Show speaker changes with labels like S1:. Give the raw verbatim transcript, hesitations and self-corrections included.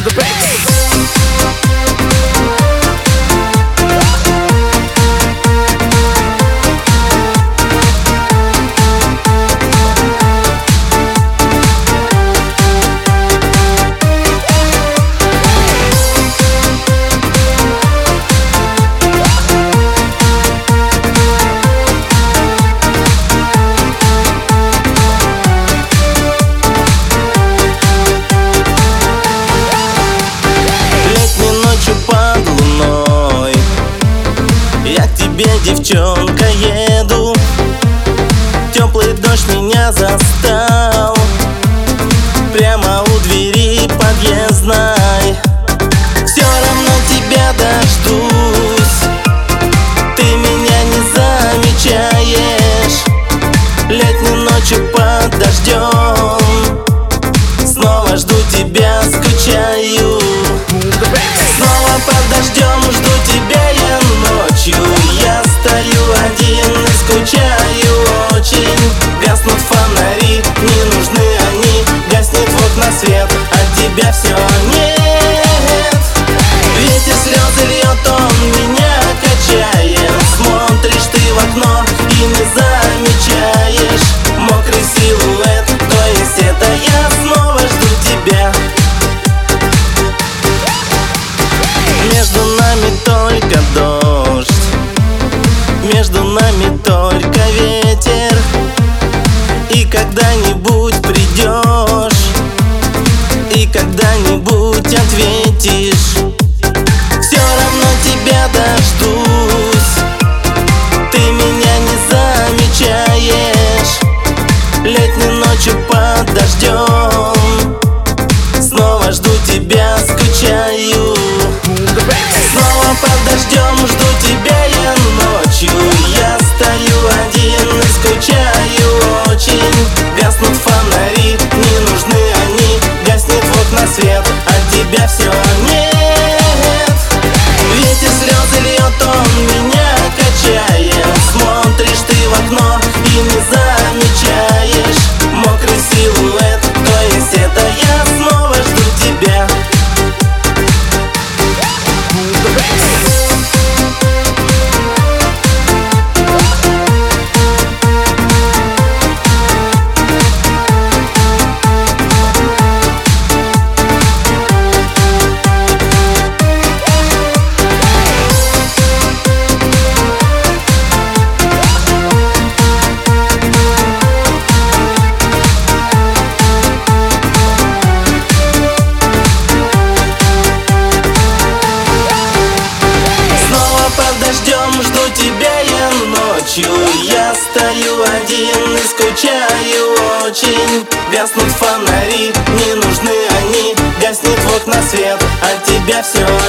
S1: Девчонка, еду, теплый дождь меня застал прямо у двери подъездной. Все равно тебя дождусь, ты меня не замечаешь. Летней ночью под дождем снова жду тебя, скучаю. Снова под дождем жду тебя я ночью. Я стою один и скучаю очень. Гаснут фонари, не нужны они. Гаснет в окна свет, от тебя все нет. Ветер слезы льет, он меня качает. Смотришь ты в окно и не замечаешь мокрый силуэт, то есть это я снова жду тебя. Между нами только дождь, между нами только ветер. И когда-нибудь придешь, и когда-нибудь ответишь. Все равно тебя дождусь, ты меня не замечаешь. Летней ночью под дождем снова жду тебя, скучаю. Снова под дождем жду тебя я ночью. Я стою один и скучаю очень. Гаснут фонари, не нужны они. Гаснет в окна свет, от тебя все нет. Ветер слезы льет, он меня качает. Смотришь ты в окно и не замечаешь мокрый силуэт, то есть это я снова жду тебя. Жду тебя я ночью. Я стою один и скучаю очень. Гаснут фонари, не нужны они. Гаснет в окна свет, от тебя все